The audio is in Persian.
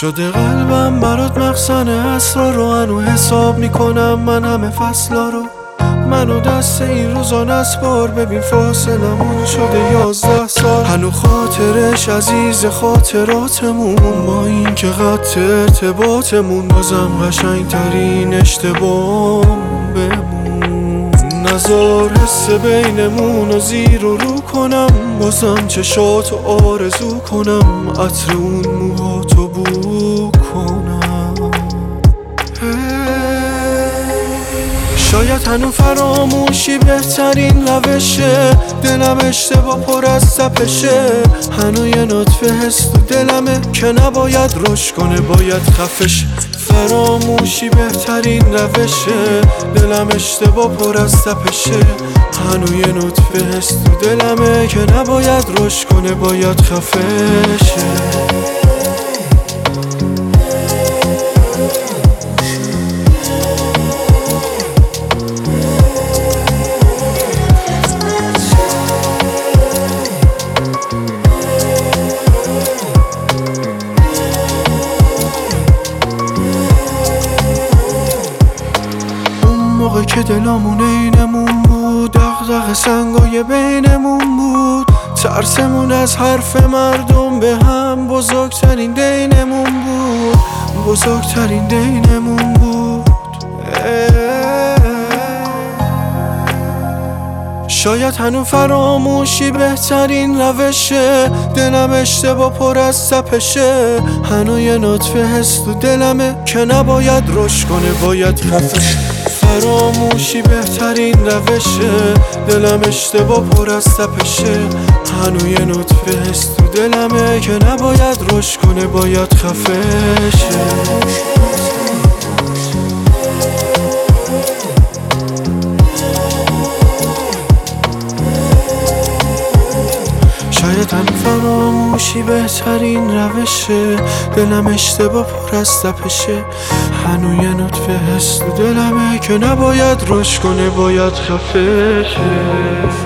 شده قلبم برات مخزن اسرار رو، هنو حساب میکنم من همه فصلا رو. منو دست این روزا نسپار، ببین فاصلمون شده 11 سال. هنو خاطرش عزیز خاطراتمون، با این که قطع ارتباطمون بازم قشنگ ترین اشتباه بمون. نزار حس بینمون رو زیر و رو کنم، بازم چشاتو آرزو کنم، عطر اون موهاتو بو کنم. شاید هنو فراموشی بهترین روشه، دلم اشتباه پر از تپشه. هنو یه نطفه حس تو دلمه که نباید رشد کنه، باید خفش. فراموشی بهترین روشه، دلم اشتباه پر از تپشه. هنو یه نطفه حس تو دلمه که نباید رشد کنه، باید خفشه. موقع که دلامون اینمون بود، دغدغه سنگای بینمون بود، ترسمون از حرف مردم به هم بزرگترین دینمون بود، بزرگترین دینمون بود. شاید هنو فراموشی بهترین روشه، دلم اشتباه پر از تپشه. هنو یه نطفه حس تو دلمه که نباید رشد کنه، باید خفش. فراموشی بهترین روشه، دلم اشتباه پر از تپشه. هنو یه نطفه حس تو دلمه که نباید رشد کنه، باید خفشه. شاید هنو فراموشی بهترین روشه، دلم اشتباه پر از تپشه. هنو یه نطفه حس تو دلمه که نباید رشد کنه، باید خفشه.